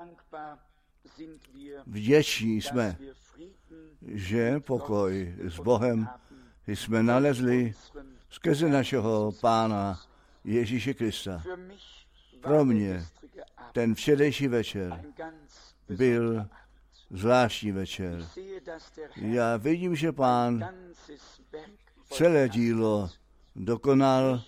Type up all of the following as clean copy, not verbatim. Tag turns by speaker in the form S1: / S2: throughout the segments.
S1: Vděční jsme, že pokoj s Bohem jsme nalezli skrze našeho Pána Ježíše Krista. Pro mě ten včerejší večer byl zvláštní večer. Já vidím, že Pán celé dílo dokonal,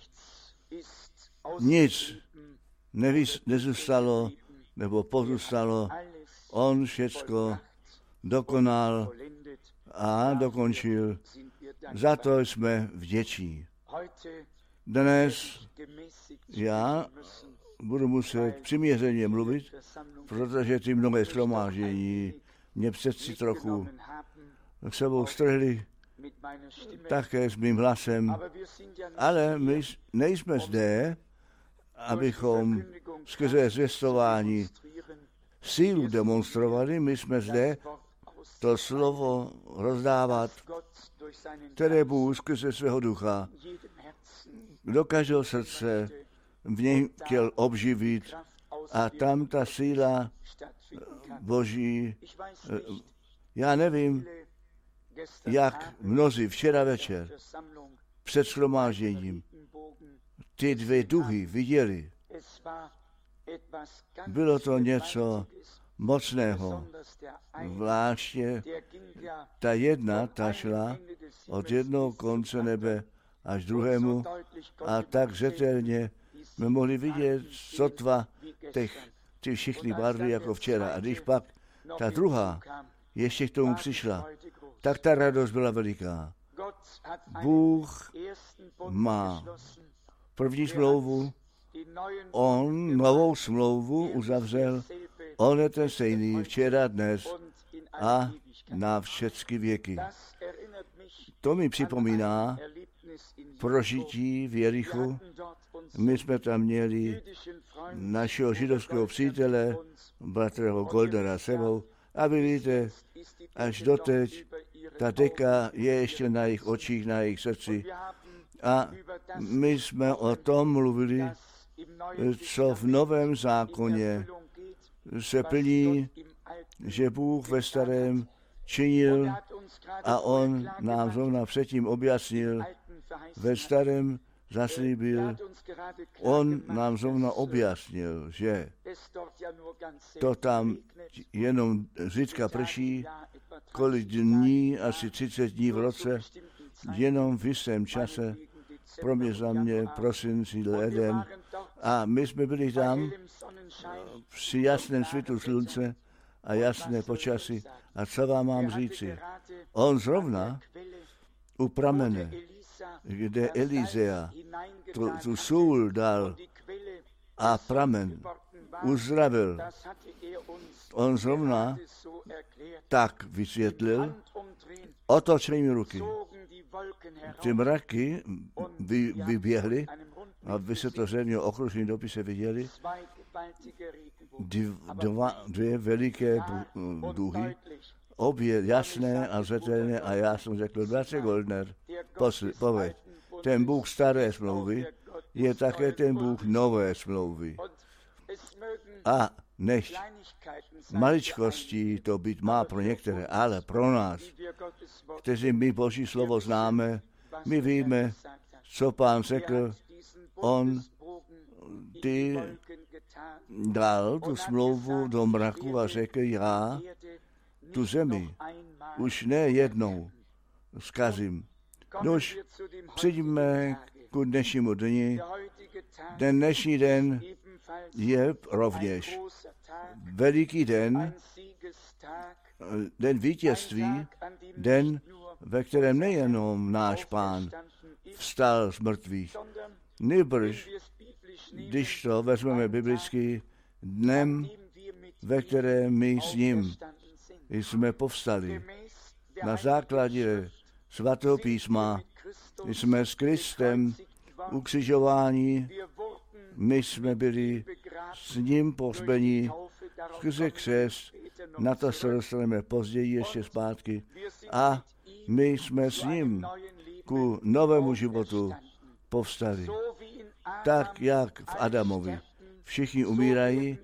S1: nic nezůstalo nebo pozůstalo. On všecko dokonal a dokončil. Za to jsme vděční. Dnes já budu muset přiměřeně mluvit, protože ty mnohé shromáždění mě přeci trochu k sebou strhli také s mým hlasem, ale my nejsme zde, abychom skrze zvěstování sílu demonstrovali, my jsme zde to slovo rozdávat, které Bůh skrze svého ducha do každého srdce v něj chtěl obživit a tam ta síla Boží, já nevím, jak mnozí včera večer před shromážděním ty dvě duchy viděli. Bylo to něco mocného. Zvláště ta šla od jednoho konce nebe až druhému a tak zřetelně jsme mohli vidět sotva ty všichni barvy jako včera. A když pak ta druhá ještě k tomu přišla, tak ta radost byla veliká. Bůh má první smlouvu, on novou smlouvu uzavřel, on je ten stejný včera, dnes a na všechny věky. To mi připomíná prožití v Jerichu. My jsme tam měli našeho židovského přítele, bratrého Goldera sebou a vidíte, až doteď ta deka je ještě na jejich očích, na jejich srdci. A my jsme o tom mluvili, co v Novém zákoně se plní, že Bůh ve Starém činil a on nám zrovna předtím objasnil, ve Starém zaslíbil, on nám zrovna objasnil, že to tam jenom zřídka prší, kolik dní, asi 30 dní v roce, jenom v jistém čase, pro mě za mě prosinci, leden. A my jsme byli tam při jasném svitu slunce a jasné počasí. A co vám mám říci? On zrovna u pramene, kde Elizea tu sůl dal a pramen uzdravil. On zrovna tak vysvětlil otočením ruky. Ty mraky vyběhly, aby se to zřejmě okružní dopise viděli, dvě veliké duhy, obě jasné a zřetelné a já jsem řekl, bratře Goldner, povedz, ten Bůh staré smlouvy je také ten Bůh nové smlouvy. A než maličkostí to být má pro některé, ale pro nás, kteří my Boží slovo známe, my víme, co Pán řekl, on dal tu smlouvu do mraku a řekl, já tu zemi už ne jednou zkazím. Nož, přijďme ku dnešnímu dni. Ten dnešní den je rovněž veliký den, den vítězství, den, ve kterém nejenom náš Pán vstal z mrtvých, nýbrž, když to vezmeme biblicky, dnem, ve kterém my s ním jsme povstali. Na základě svatého písma jsme s Kristem ukřižováni, my jsme byli s ním pohřbeni skrze křest, na to se dostaneme později ještě zpátky, a my jsme s ním ku novému životu povstali. Tak, jak v Adamovi všichni umírají,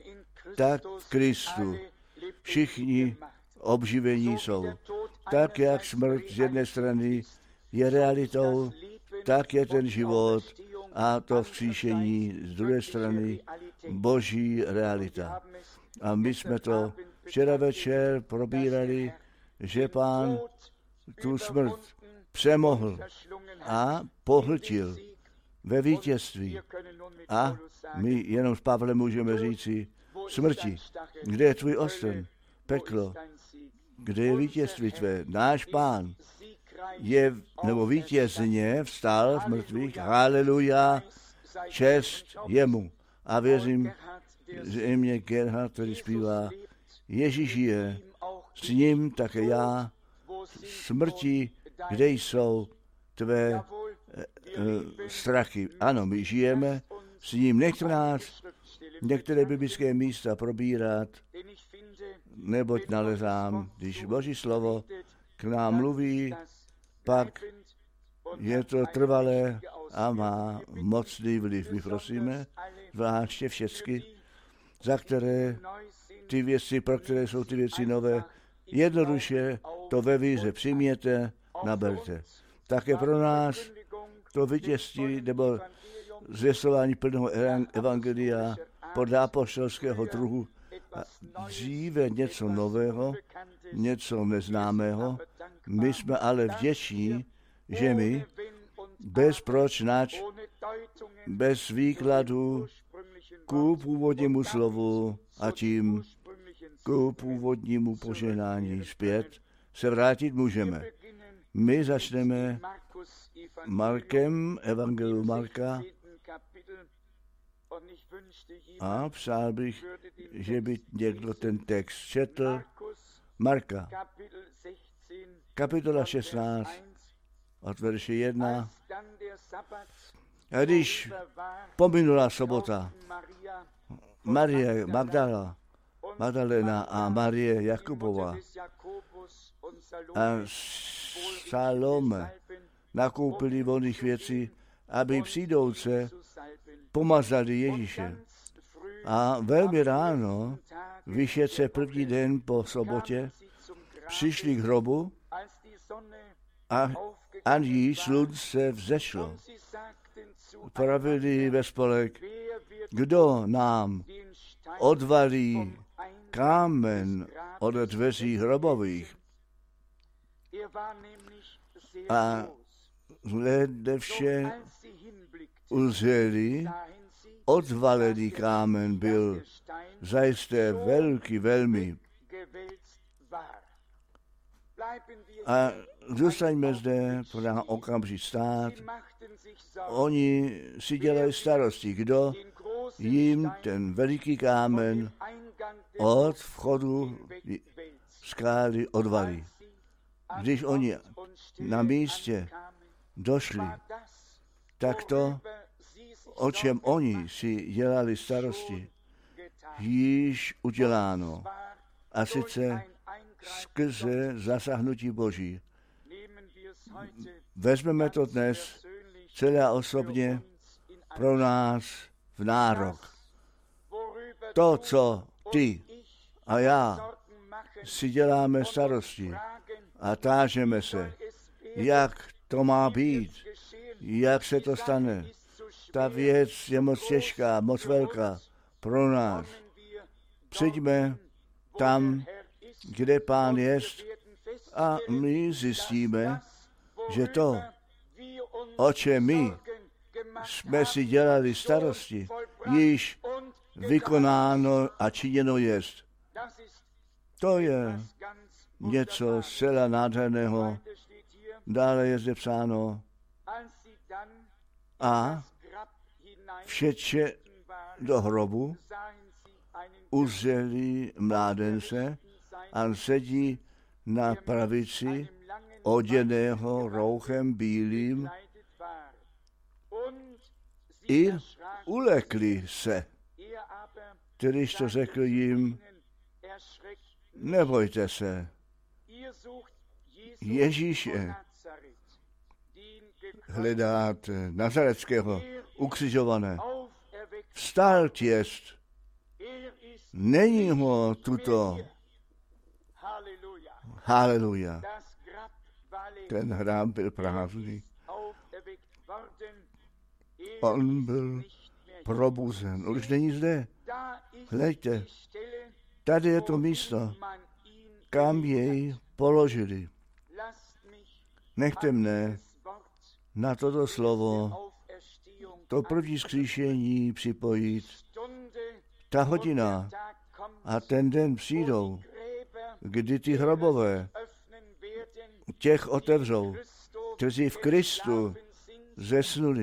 S1: tak v Kristu všichni obživení jsou. Tak, jak smrt z jedné strany je realitou, tak je ten život a to vzkříšení z druhé strany boží realita. A my jsme to včera večer probírali, že Pán tu smrt přemohl a pohltil ve vítězství. A my jenom s Pavlem můžeme říci, smrti, kde je tvůj osten? Peklo, kde je vítězství tvé? Náš Pán je, nebo vítězně vstal z mrtvých, haleluja, čest jemu. A věřím, že i mě Gerhard, který zpívá, Ježíš je, s ním také já, smrti, kde jsou tvé strachy. Ano, my žijeme s ním, nechte nás některé biblické místa probírat, neboť nalezám, když Boží slovo k nám mluví, pak je to trvalé a má mocný vliv. My prosíme, zvláště všechny, za které ty věci, pro které jsou ty věci nové, jednoduše to ve víře přijměte, naberte. Také pro nás to vítězství nebo zvěstování plného evangelia podle apoštolského druhu dříve něco nového, něco neznámého. My jsme ale vděční, že my bez pročnač, bez výkladu ku původnímu slovu a tím ku původnímu požehnání zpět se vrátit můžeme. My začneme Markem, evangelium Marka, a přál bych, že by někdo ten text četl. Marka, kapitola 16, od verše 1. A když pominula sobota, Marie Magdalena a Marie Jakubova a Salome nakoupili volných věcí, aby přijdouce pomazali Ježíše. A velmi ráno, vyšetře první den po sobotě, přišli k hrobu a ani slunce vzešlo. Pravili ve spolek, kdo nám odvalí kámen od dveří hrobových. A hledevše uzřeli, odvalený kámen byl zajisté velký, velmi. A zůstaňme zde, podá okamžik stát. Oni si dělají starosti, kdo jim ten veliký kámen od vchodu skály odvalí. Když oni na místě došli, tak to, o čem oni si dělali starosti, již uděláno. A sice skrze zasáhnutí Boží. Vezmeme to dnes celé osobně pro nás v nárok. To, co ty a já si děláme starosti a tážeme se, jak to má být, jak se to stane. Ta věc je moc těžká, moc velká pro nás. Přijďme tam, kde Pán jest, a my zjistíme, že to, o čem my jsme si dělali starosti, již vykonáno a činěno jest. To je něco zcela nádherného. Dále je zde psáno, a všetče do hrobu uzřeli mládence a sedí na pravici oděného rouchem bílým i ulekli se. Když to řekl jim, nebojte se, Ježíše hledáte, Nazareckého, ukřižované. Vstal jest. Není ho tuto. Haleluja. Ten hřbitov byl prázdný. On byl probuzen. Už není zde. Hleďte, tady je to místo, kam jej položili. Nechte mne na toto slovo, to první vzkříšení připojit. Ta hodina a ten den přijdou, kdy ty hrobové těch otevřou, kteří v Kristu zesnuli.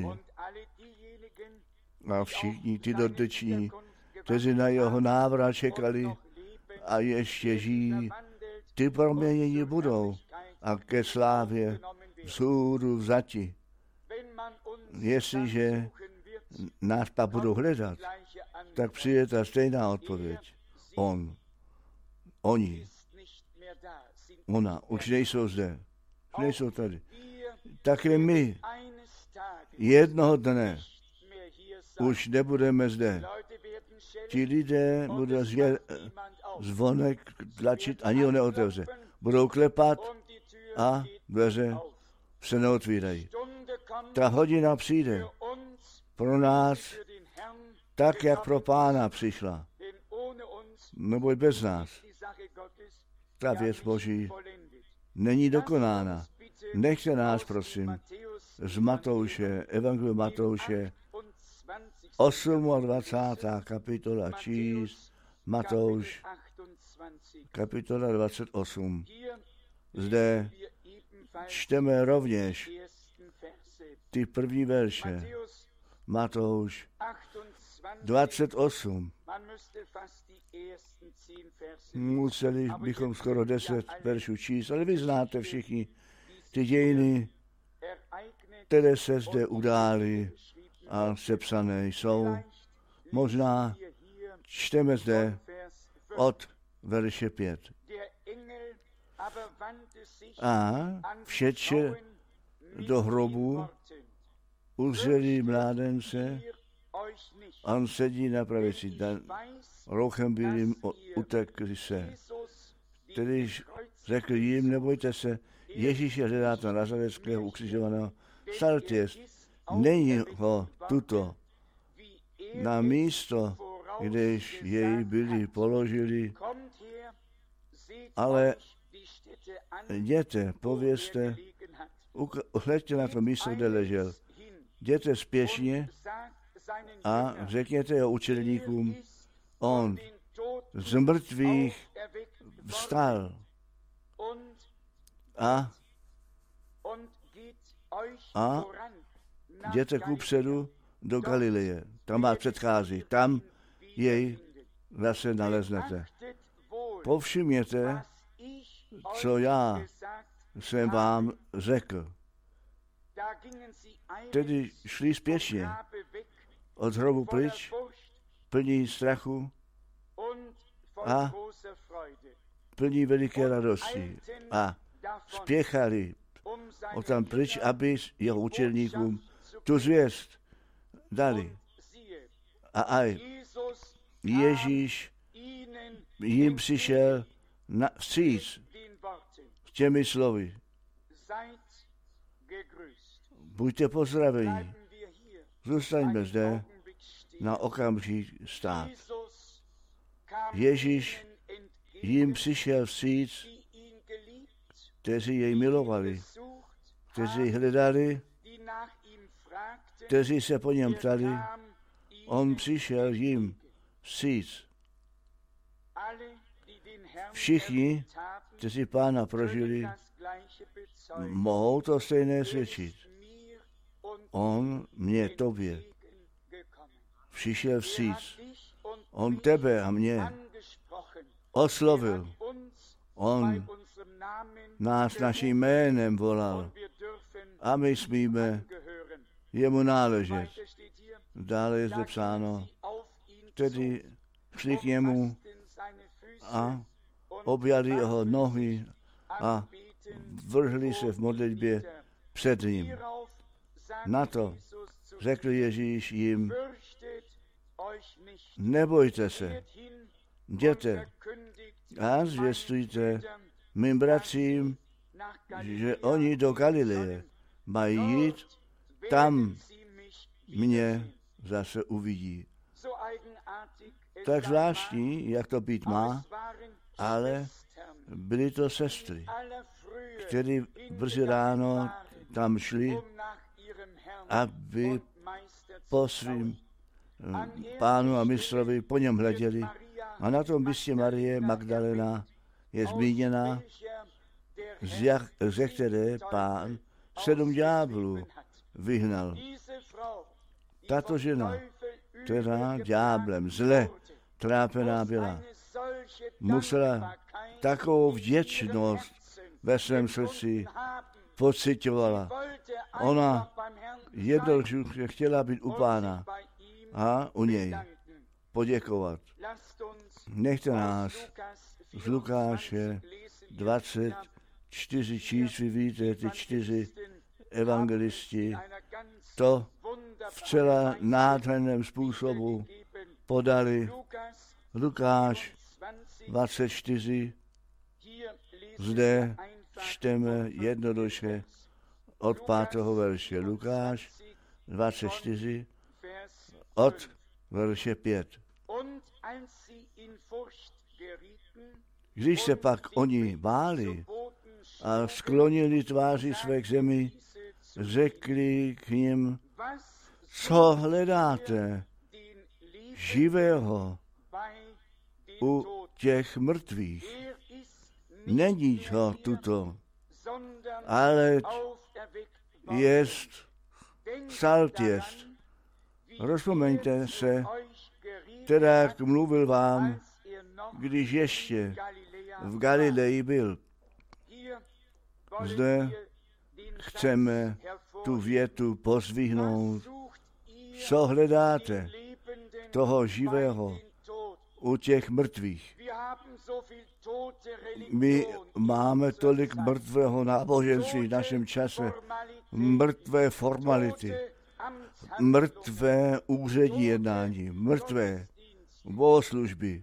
S1: A všichni ty dotyční, kteří na jeho návrat čekali a ještě žijí, ty proměněni budou a ke slávě vzhůru vzati. Jestliže nás pak budou hledat, tak přijde ta stejná odpověď. Oni, ona, už nejsou zde, už nejsou tady. Také my jednoho dne už nebudeme zde. Ti lidé budou zvonek tlačit, ani ho neotevře. Budou klepat a dveře se neotvírají. Ta hodina přijde pro nás tak, jak pro Pána přišla. Neboť bez nás ta věc Boží není dokonána. Nechte nás, prosím, z Matouše, Evangelium Matouše, 28. kapitola číst, Matouš, kapitola 28. Zde čteme rovněž ty první verše. Matouš 28. Museli bychom skoro 10 veršů číst, ale vy znáte všichni ty dějiny, které se zde udály a sepsané jsou. Možná čteme zde od verše 5. A všeče do hrobu uzřeli mládence, on sedí na pravici, rochem bílým utekli se. Tedy řekl jim, nebojte se, Ježíše hledáte Nazareckého ukřižovaného, stalte, není ho tuto. Na místo, kdež jej byli položili, ale jděte, povězte, hleďte na to místo, kde ležel. Jděte spěšně a řekněte jeho učedníkům, on z mrtvých vstal a jděte kupředu do Galileje. Tam vás předchází, tam jej zase naleznete. Povšimněte, co já jsem vám řekl. Tedy šli spěšně od hrobu pryč, plní strachu a plní veliké radosti. A spěchali o tam pryč, aby jeho učedníkům tu zvěst dali. A aj Ježíš jim přišel vstříc s těmi slovy. Buďte pozdraveni. Zůstaňme zde na okamžik stát. Ježíš jim přišel vstříc, kteří jej milovali, kteří hledali, kteří se po něm ptali. On přišel jim vstříc. Všichni, kteří Pána prožili, mohou to stejné svědčit. On mě tobě přišel vstříc. On tebe a mě oslovil. On nás naším jménem volal a my smíme jemu náležet. Dále je zde psáno, tedy šli k němu a objali jeho nohy a vrhli se v modlitbě před ním. Na to řekl Ježíš jim, nebojte se, Jděte a zvěstujte mým bratřím, že oni do Galileje mají jít, tam mě zase uvidí. Tak zvláštní, jak to být má, ale byly to sestry, které brzy ráno tam šli, aby po svým pánu a mistrovi po něm hleděli. A na tom místě Marie Magdalena je zmíněna, ze které pán 7 ďáblů vyhnal. Tato žena, která ďáblem zle trápená byla, musela takovou vděčnost ve svém srdci pocitovala. Ona jednoduše chtěla být u pána a u něj poděkovat. Nechte nás z Lukáše 24 číst, vy víte, ty 4 evangelisti to v celá nádherném způsobu podali. Lukáš 24, zde čteme jednoduše od 5. verše. Lukáš 24, od verše 5. Když se pak oni báli a sklonili tváři své k zemi, řekli k nim, co hledáte živého u těch mrtvých. Není ho tuto, ale vstalt jest. Rozpomeňte se, teda jak mluvil vám, když ještě v Galileji byl. Zde chceme tu větu pozvihnout. Co hledáte toho živého u těch mrtvých? My máme tolik mrtvého náboženství v našem čase, mrtvé formality, mrtvé úřední jednání, mrtvé bohoslužby.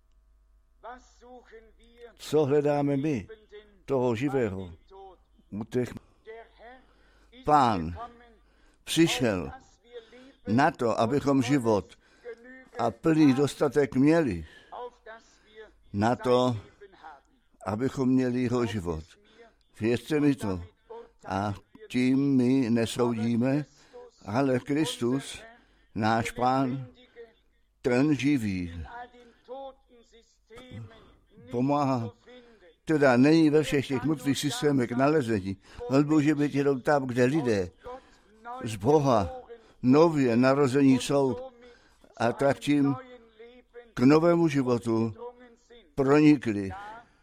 S1: Co hledáme my toho živého u těch? Pán přišel na to, abychom život a plný dostatek měli, na to, abychom měli jeho život. Věřte mi to. A tím my nesoudíme, ale Kristus, náš Pán, ten živý, pomáhá. Teda není ve všech těch mrtvých systémech nalezení, ale může být jenom tam, kde lidé z Boha nově narození jsou a tak tím k novému životu pronikli.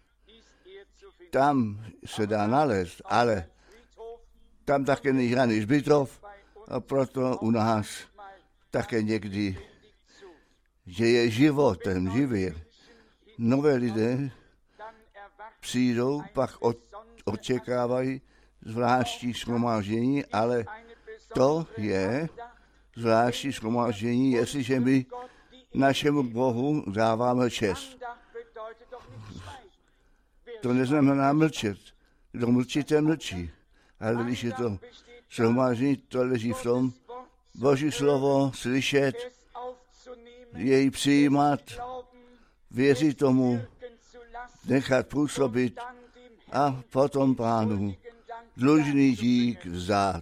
S1: Tam se dá nalézt, ale tam také není žádný zbytov a proto u nás také někdy, že je životem živý. Nové lidé přijdou, pak očekávají zvláštní shromáždění, ale to je zvláštní shromáždění, jestliže my našemu Bohu dáváme čest. To neznamená mlčet. Kdo mlčí, ten mlčí. Ale když je to shromáždění, to leží v tom, Boží slovo slyšet, jej přijímat, věřit tomu, nechat působit a potom Pánu dlužný dík vzdát.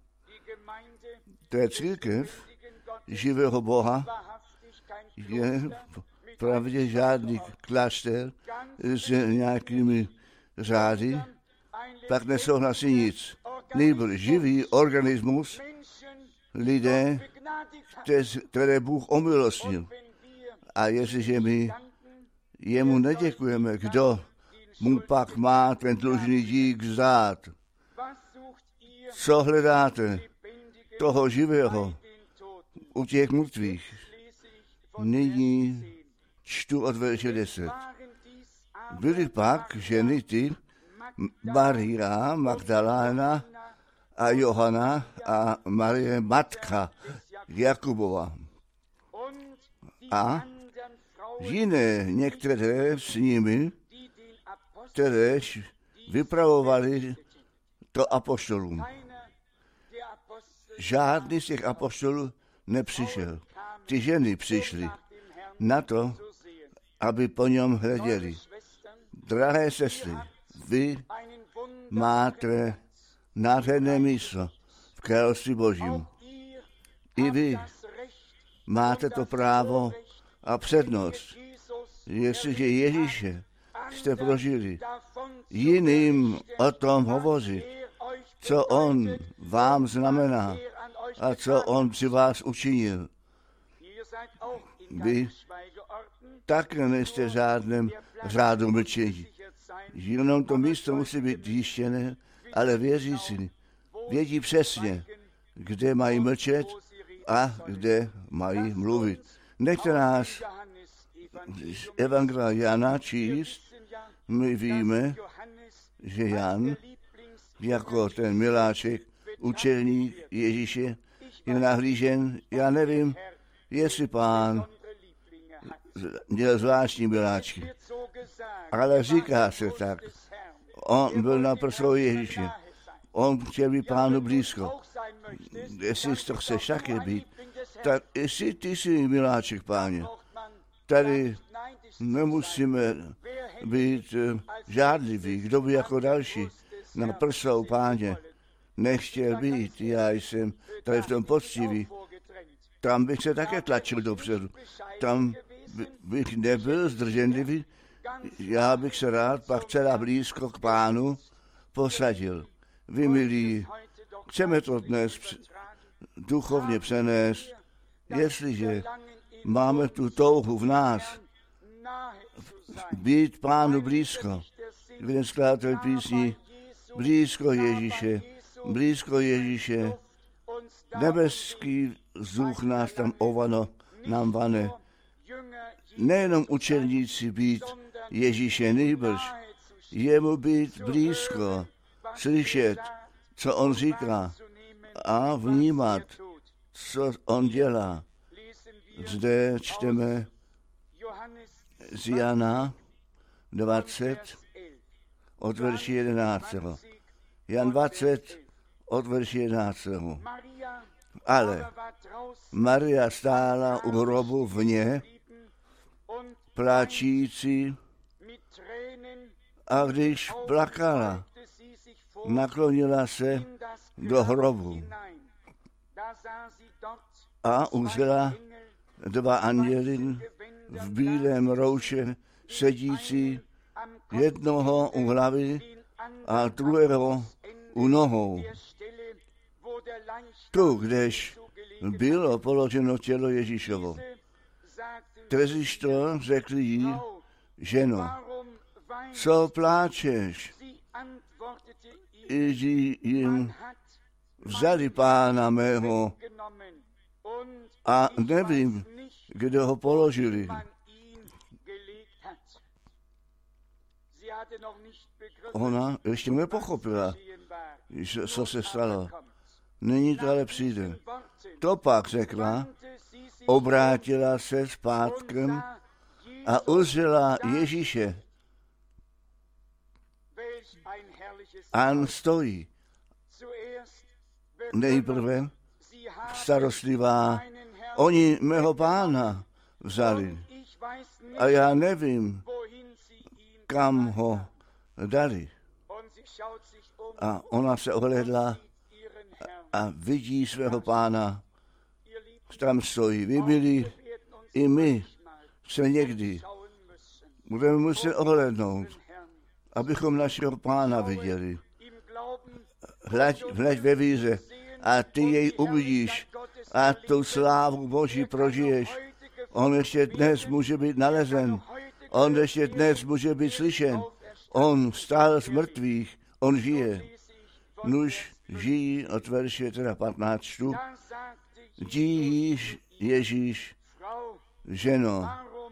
S1: To je církev živého Boha, je pravdě žádný klášter s nějakými řády, tak nesouhlasí nic. Nejbrž živý organismus, lidé, které Bůh omilostnil. A jestliže my jemu neděkujeme, kdo mu pak má ten dlužný dík vzdát? Co hledáte toho živého u těch mrtvých? Nyní čtu od verše 10. Byly pak ženy ty, Maria Magdalena a Johana a Marie matka Jakubova. A jiné některé s nimi, kteréž vypravovali to apoštolům. Žádný z těch apoštolů nepřišel. Ty ženy přišly na to, aby po něm hleděli. Drahé sestry, vy máte nádherné místo v království Božím. I vy máte to právo a přednost, jestliže Ježíše jste prožili, jiným o tom hovořit, co on vám znamená a co on při vás učinil. Vy také nejste v žádném řádu mlčení. Jenom to místo musí být jištěné, ale věřící vědí přesně, kde mají mlčet a kde mají mluvit. Nechte nás Evangelia Jana číst. My víme, že Jan, jako ten miláček, učeník Ježíše, je nahlížen. Já nevím, jestli Pán měl zvláštní miláčky, ale říká se tak. On byl na prsou Ježíše. On chtěl být Pánu blízko. Jestli to chceš také být, tak jestli ty jsi miláček, Páně, tady nemusíme být žádliví. Kdo by jako další na prsou, Páně, nechtěl být. Já jsem tady v tom poctivý. Tam bych se také tlačil dopředu. Tam bych nebyl zdrženlivý. Já bych se rád pak celá blízko k Pánu posadil. Vy, milí, chceme to dnes duchovně přenést, jestliže máme tu touhu v nás být Pánu blízko. Jeden skladatel písní, blízko Ježíše, nebeský vzduch nás tam nám vane. Nejenom učeníci být Ježíše, nýbrž jemu být blízko, slyšet, co on říká a vnímat, co on dělá. Zde čteme z Jana 20 od verši 11. Jan 20 od verši 11. Ale Maria stála u hrobu vně, pláčící, a když plakala, naklonila se do hrobu a uzřela dva anděly v bílém rouše sedící, jednoho u hlavy a druhého u nohou. Tu, kdež bylo položeno tělo Ježíšovo. Kteříž to řekli jí, ženo, co pláčeš? Jdi jim, vzali Pána mého a nevím, kde ho položili. Ona ještě nepochopila, co se stalo. Nyní to ale přijde. To pak řekla, obrátila se zpátkem a uzřela Ježíše. On stojí. Nejprve starostlivá, oni mého Pána vzali a já nevím, kam ho dali. A ona se ohlédla a vidí svého Pána, tam stojí. Vy, milí, i my se někdy budeme muset ohlédnout, abychom našeho Pána viděli. Hleď ve víře a ty jej uvidíš a tu slávu Boží prožiješ. On ještě dnes může být nalezen. On ještě dnes může být slyšen. On vstal z mrtvých. On žije. Nuž žijí od verše 15. Díš Ježíš, ženo,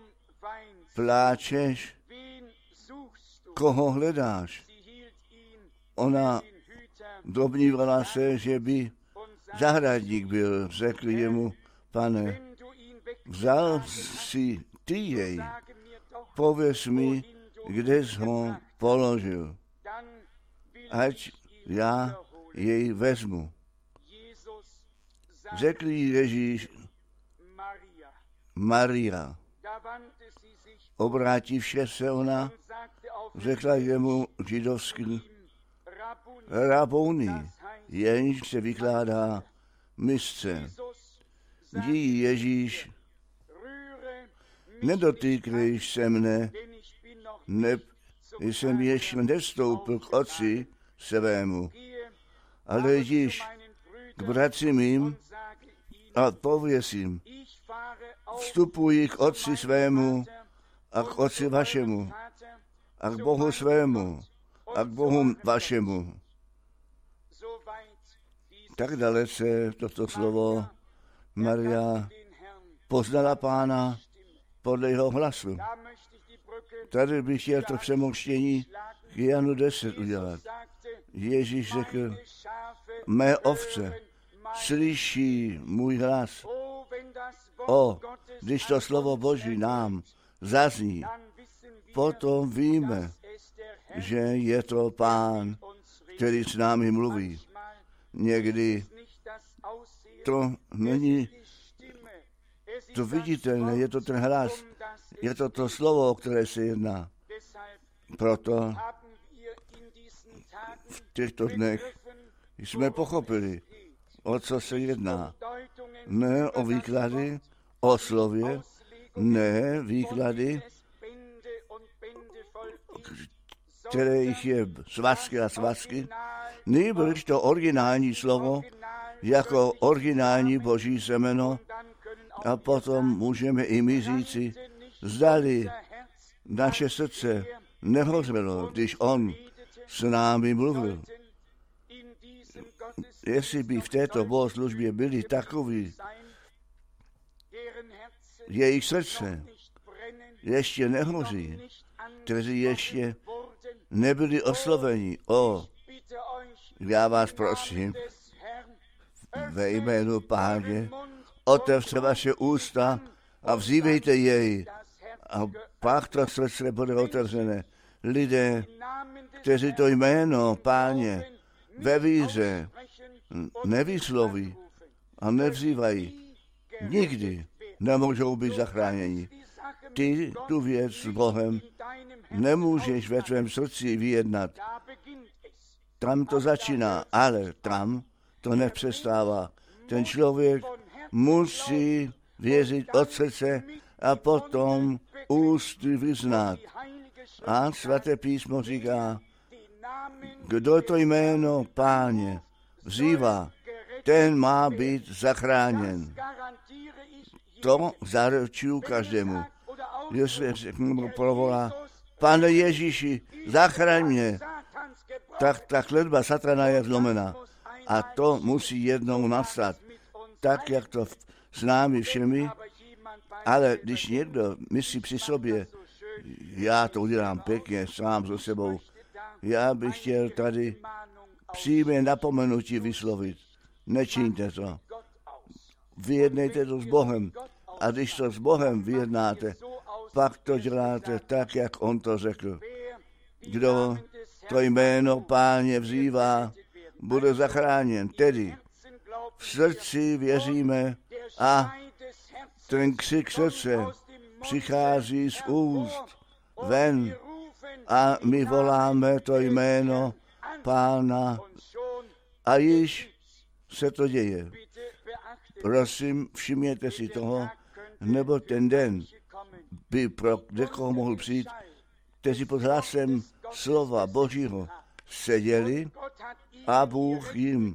S1: pláčeš, koho hledáš? Ona domnívala se, že by zahradník byl, řekli jemu, Pane, vzal si ty jej, pověz mi, kde jsi ho položil, ať já jej vezmu. Řekl jí Ježíš, Maria. Obrátivše se ona, řekla jemu židovský Rabuni, jenž se vykládá mistře. Dí Ježíš, nedotýkejš se mne, jsem ještě nevstoupil k otci svému, ale jdíš k bratři mým a pověz jim, vstupuji k otci svému a k otci vašemu a k Bohu svému a k Bohu vašemu. Tak dalece toto slovo Maria poznala Pána podle jeho hlasu. Tady bych chtěl to přemouštění k Janu 10 udělat. Ježíš řekl, mé ovce slyší můj hlas. Když to slovo Boží nám zazní, potom víme, že je to Pán, který s námi mluví. Někdy to není to viditelné, je to ten hlas, je to to slovo, o které se jedná. Proto v těchto dnech jsme pochopili, o co se jedná. Ne o výklady, o slově, ne výklady, které jich je svazky a svazky, nýbrž to originální slovo, jako originální Boží semeno, a potom můžeme i my říci, zdali naše srdce nehořelo, když on s námi mluvil. Jestli by v této bohoslužbě byli takoví, jejich srdce ještě nehoří, kteří ještě nebyli osloveni. Já vás prosím, ve jménu Páně, otevřte vaše ústa a vzývejte jej. A pak to srdce bude otevřené. Lidé, kteří to jméno Páně ve víře nevysloví a nevzývají, nikdy nemůžou být zachráněni. Ty tu věc s Bohem nemůžeš ve tvém srdci vyjednat. Tam to začíná, ale tam to nepřestává. Ten člověk musí věřit od srdce a potom ústy vyznat. A svaté písmo říká, kdo to jméno Páně vzývá, ten má být zachráněn. To zaručuju každému. Jestli řeknu provolá, Pane Ježíši, zachraň mě, tak ta kletba satana je zlomená. A to musí jednou nastat, tak jak to s námi všemi. Ale když někdo myslí při sobě, já to udělám pěkně sám so sebou, já bych chtěl tady přímé napomenutí vyslovit. Nečiňte to. Vyjednejte to s Bohem. A když to s Bohem vyjednáte, pak to děláte tak, jak on to řekl. Kdo to jméno Páně vzývá, bude zachráněn. Tedy v srdci věříme a ten křik srdce přichází z úst ven a my voláme to jméno Pána a již se to děje. Prosím, všimněte si toho, nebo ten den by pro někoho mohl přijít, kteří pod hlasem slova Božího seděli a Bůh jim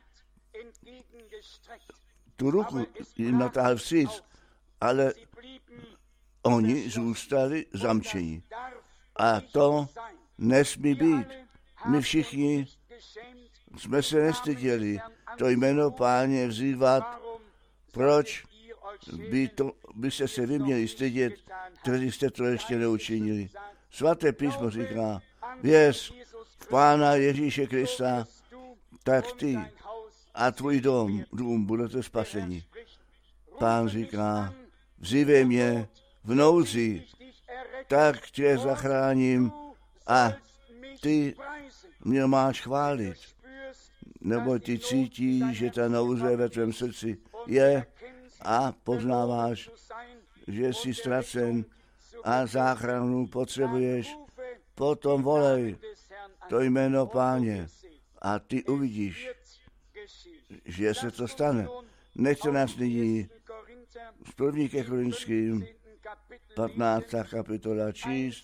S1: tu ruku jim natáhl vstříc, ale oni zůstali zamčení. A to nesmí být. My všichni jsme se nestyděli to jméno Páně vzývat. Proč byste se vy měli stydět, kteří jste to ještě neučinili? Svaté písmo říká, věř v Pána Ježíše Krista, tak ty a tvůj dům budete spaseni. Pán říká, vzývej mě v nouzi, tak tě zachráním a ty mě máš chválit. Nebo ty cítíš, že ta nouze ve tvém srdci je a poznáváš, že jsi ztracen a záchranu potřebuješ, potom volej to jméno Páně a ty uvidíš, že se to stane. Nechte nás nyní z 1. Korinským 15. kapitola číst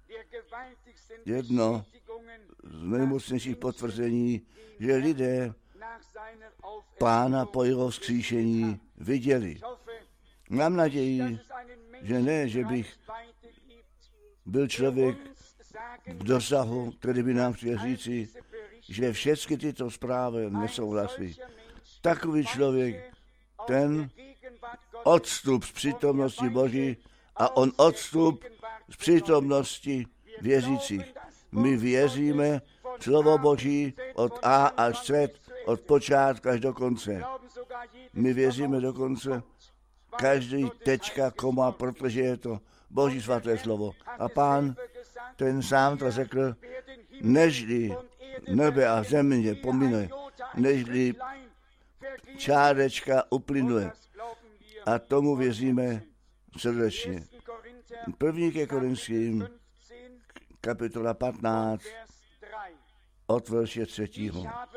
S1: jedno z nejmocnějších potvrzení, že lidé Pána po jeho vzkříšení viděli. Mám naději, že ne, že bych byl člověk v dosahu, který by nám chtěl říci, že všechny tyto zprávy nesouhlasí. Takový člověk, ten odstup z přítomnosti Boží a on odstup z přítomnosti věřících. My věříme slovo Boží od A až Z, od počátku až do konce. My věříme dokonce každý tečka, koma, protože je to Boží svaté slovo. A Pán, ten sám to řekl, nežli nebe a země pomine, nežli čárečka uplynuje. A tomu věříme srdečně. 1. Korinským kapitola 15 od verše 3.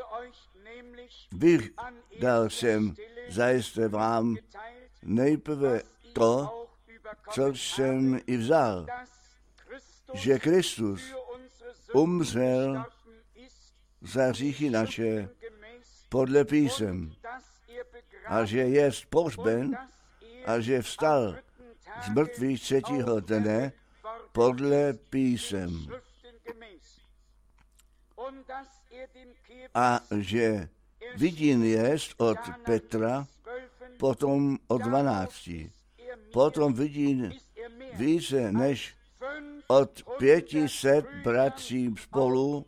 S1: Vydal jsem zajisté vám nejprve to, co jsem i vzal, že Kristus umřel za hříchy naše podle písem a že je pohřben a že vstal z mrtvých 3. dne podle písem a že vidin jest od Petra, potom od 12. Potom vidin více než od 500 bratří spolu,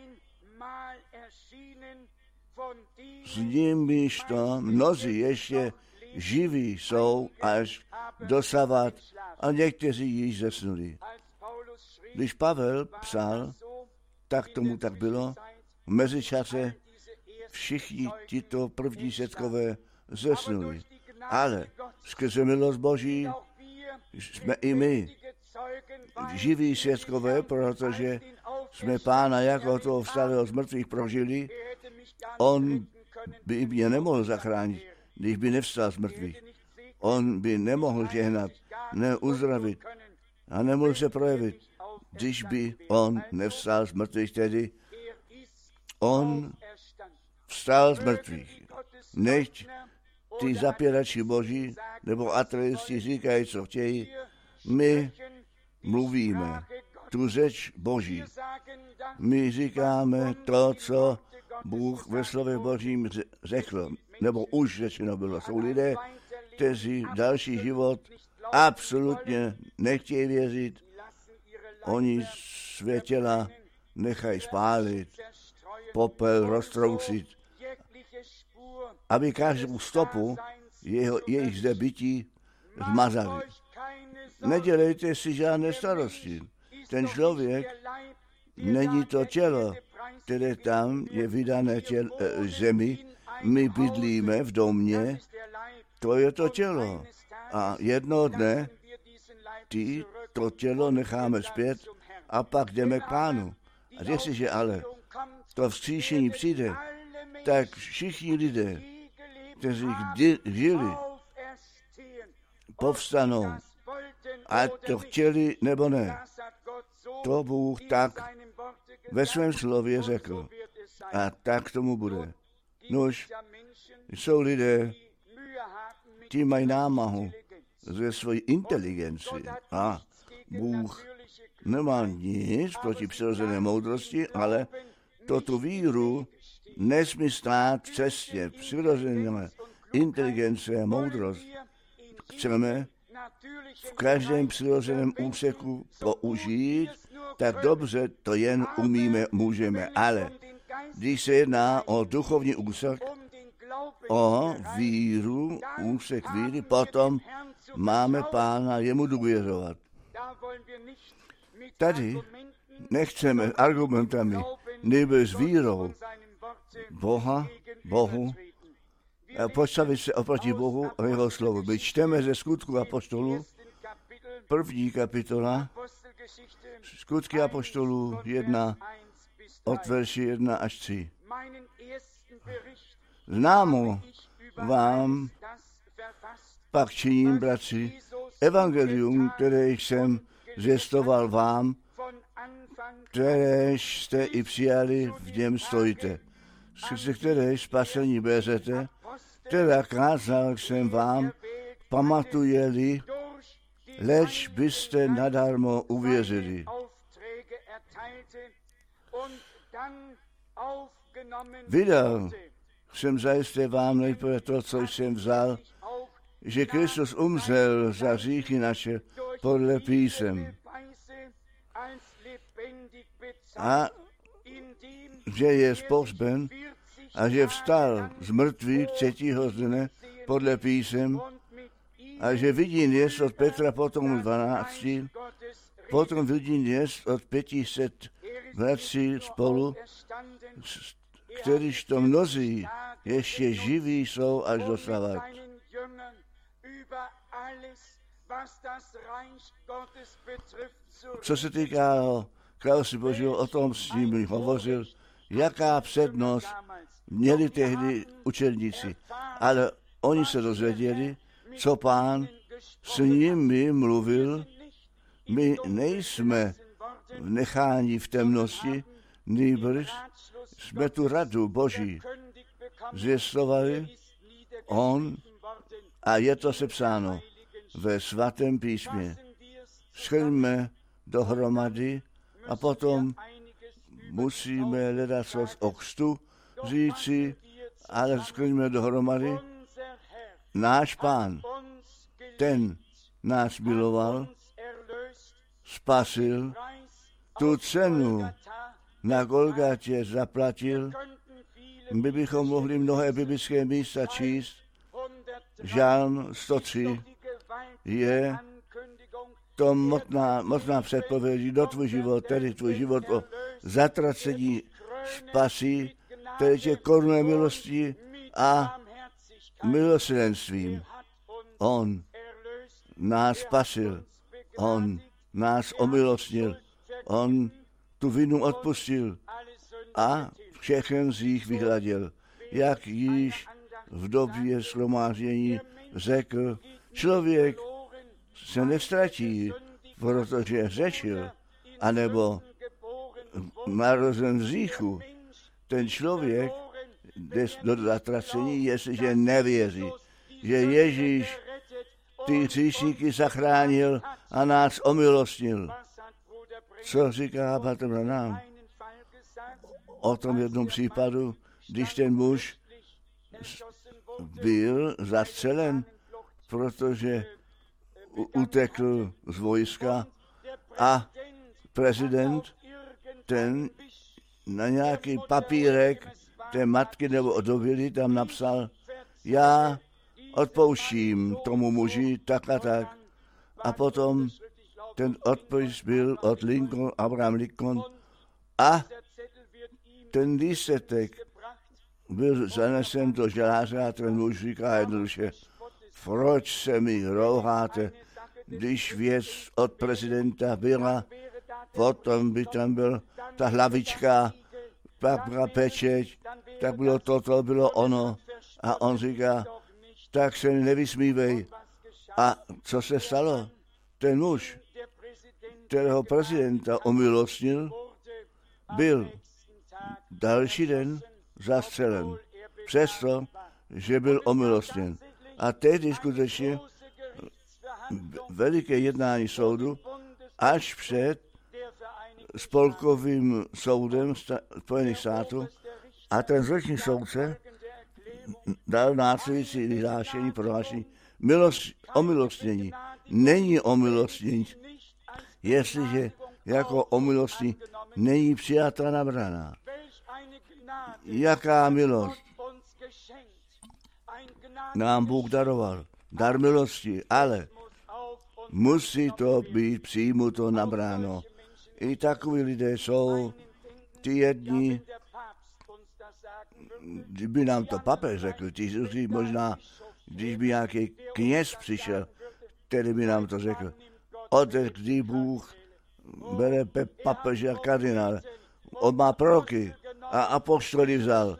S1: s nimiž to mnozí ještě živí jsou až dosavat a někteří již zesnuli. Když Pavel psal, tak tomu tak bylo. V mezičase všichni tito první svědkové zesnuli. Ale skrze milost Boží jsme i my živí svědkové, protože jsme Pána jako toho vstalého z mrtvých prožili. On by mě nemohl zachránit, když by nevstal z mrtvých. On by nemohl žehnat, neuzdravit a nemohl se projevit, když by on nevstal z mrtvých, tedy on vstal z mrtvých. Nechť ty zapěrači Boží nebo ateisti říkají, co chtějí, my mluvíme tu řeč Boží. My říkáme to, co Bůh ve slově Božím řekl, nebo už řečeno bylo. Jsou lidé, kteří další život absolutně nechtějí věřit. Oni své těla nechají spálit, popel roztrousit, aby každou stopu jejich zde bytí zmazali. Nedělejte si žádné starosti. Ten člověk není to tělo, které tam je vydané zemi. My bydlíme v domě, to je to tělo. A jednoho dne to tělo necháme zpět a pak jdeme k Pánu. A jestliže ale to vzkříšení přijde, tak všichni lidé, kteří žili, povstanou, ať to chtěli nebo ne. To Bůh tak ve svém slově řekl. A tak tomu bude. Nož, jsou lidé, ti mají námahu ze svojí inteligenci. A Bůh nemá nic proti přirozené moudrosti, ale tu víru nesmí stát v cestě přirozené inteligence a moudrost. Chceme v každém přirozeném úseku použít, tak dobře to jen umíme, můžeme. Ale když se jedná o duchovní úsek, o víru, úsek víry, potom máme Pána jemu důvěřovat. Tady nechceme argumentami, nebo s vírou postavit se oproti Bohu a jeho slovu. My čteme ze Skutku apoštolů, 1. kapitola, Skutky apoštolů 1, od verši 1 až 3. Známo vám pak činím, bratři, evangelium, které jsem zvěstoval vám, kteréž jste i přijali, v něm stojíte, skrze kteréž spasení berete, která kázal jsem vám, pamatuje-li, leč byste nadarmo uvěřili. Vydal jsem zajisté vám nejprve to, co jsem vzal, že Kristus umřel za hříchy naše podle písem a že je pohřben a že vstal z mrtvých 3. dne podle písem a že vidí jest od Petra potom 12, potom vidí jest od 500 bratří spolu, kterýž to mnozí ještě živí jsou až dosávat. Co se týká království Božího, o tom s nimi hovořil, jaká přednost měli tehdy učedníci. Ale oni se dozvěděli, co Pán s nimi mluvil. My nejsme necháni v temnosti, nýbrž jsme tu radu Boží zvěstovali on a je to sepsáno ve svatém písmě. Shrňme dohromady a potom musíme hledat z okstu říci, ale shrňme dohromady. Náš Pán, ten nás miloval, spasil, tu cenu na Golgatě zaplatil. My bychom mohli mnohé biblické místa číst. Žálm 103 je to mocná předpověď do tvůj život, tedy tvůj život o zatracení spasí, který tě korunuje milostí a milosrdenstvím. On nás spasil, on nás omilostnil, on tu vinu odpustil a všechen z jich vyhladil. Jak již v době shromáždění řekl, člověk se neztratí, protože hřešil, anebo narozen v hříchu. Ten člověk jde do zatracení, jestliže nevěří, že Ježíš ty hříšníky zachránil a nás omilostnil. Co říká bratr Branham o tom jednom případu, když ten muž byl zastřelen, protože utekl z vojska a prezident ten na nějaký papírek té matky nebo odovili tam napsal, já odpouštím tomu muži tak a tak. A potom ten odpis byl od Abraham Lincoln a ten lístek byl zanesen do žaláře a ten muž říká jednoduše, proč se mi rouháte, když věc od prezidenta byla, potom by tam byl ta hlavička, pak byla pečeť, tak bylo toto, bylo ono. A on říká, tak se nevysmívej. A co se stalo? Ten muž, kterého prezidenta omilostnil, byl další den zastřelen. Přesto, že byl omilostněn. A tehdy skutečně veliké jednání soudu až před spolkovým soudem Spojených států a ten zvrchní soudce dal následující vyhlášení, prohlášení, omilostnění. Není omilostnění, jestliže jako omilostní není přijata nabraná. Jaká milost nám Bůh daroval? Dar milosti, ale musí to být přijímuto na bráno. I takoví lidé jsou, ty jedni, kdyby nám to papež řekl, ty druhý možná, když by nějaký kněz přišel, který by nám to řekl. Otec, kdy Bůh bere papeže a kardinále, on má proroky a apoštoly vzal,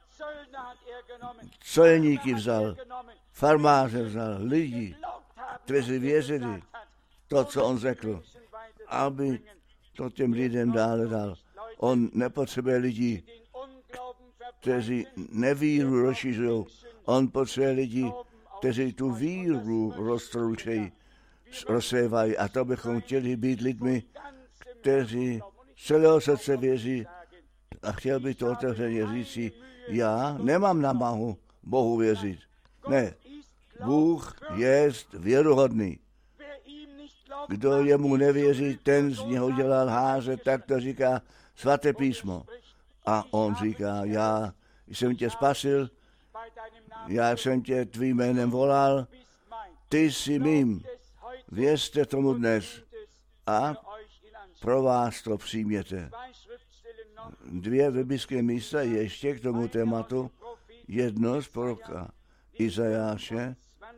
S1: celníky vzal, farmáře vzal, lidi, kteří věřili to, co on řekl, aby to těm lidem dále dal. On nepotřebuje lidi, kteří nevíru rozšiřují. On potřebuje lidi, kteří tu víru roztroučejí, rozsévají. A to bychom chtěli být lidmi, kteří celého srdce věří. A chtěl bych to otevřeně říci, já nemám námahu Bohu věřit. Ne, Bůh je věruhodný. Kdo jemu nevěří, ten z něho dělá lháře, tak to říká svaté písmo. A on říká, já jsem tě spasil, já jsem tě tvým jménem volal, ty jsi mým. Věřte tomu dnes a pro vás to přijměte. 2 biblické místa ještě k tomu tématu. Jedno z proroka Izajáše,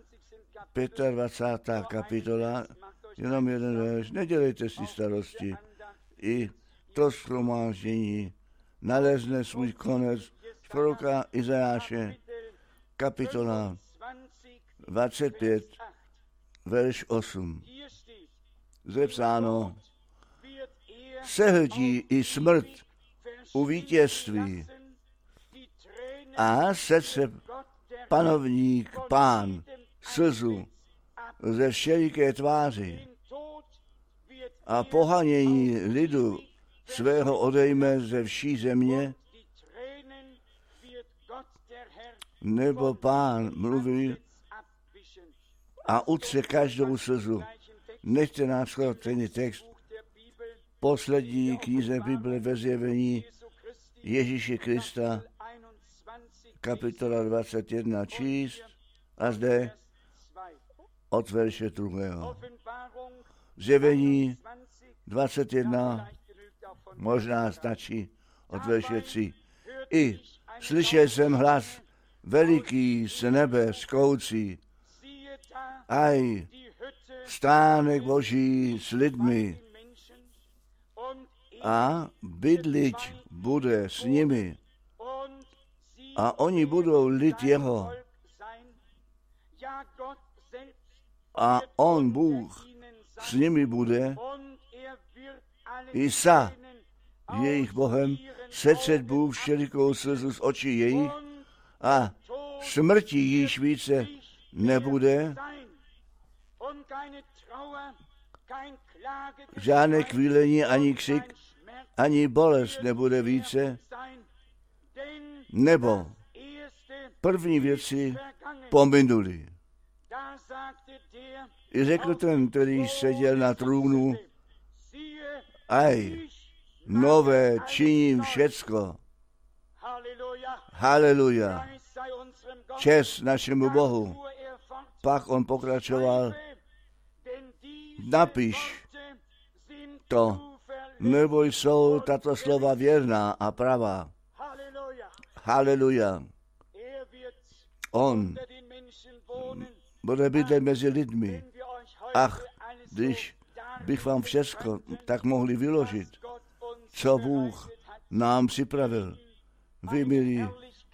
S1: 25. kapitola, jenom jeden verš, nedělejte si starosti. I to shromáždění nalezne svůj konec z proroka Izajáše, kapitola 25, verš 8. Zde psáno, sehltí i smrt u vítězství a srdce panovník, pán, slzu ze všeliké tváři a pohanění lidu svého odejme ze vší země, nebo pán mluví a utře každou slzu. Nechte nás ten text poslední knize Bible ve Zjevení Ježíše Krista, kapitola 21 číst a zde od verše 2. Zjevení 21 možná stačí od verše 3. I slyšel jsem hlas veliký z nebe skoucí, aj stánek Boží s lidmi a bydliť bude s nimi a oni budou lid jeho a on, Bůh, s nimi bude i sa jejich Bohem, setřet Bůh všelikou slzu z očí jejich a smrti již více nebude, žádné kvílení, ani křik, ani bolest nebude více, nebo první věci pominuli. I řekl ten, který seděl na trůnu, aj, nové činím všecko. Haleluja. Čest našemu Bohu. Pak on pokračoval, napiš to, nebo jsou tato slova věrná a pravá. Haleluja. On bude bydlet mezi lidmi. Ach, když bych vám všecko tak mohli vyložit, co Bůh nám připravil. Vy, milí,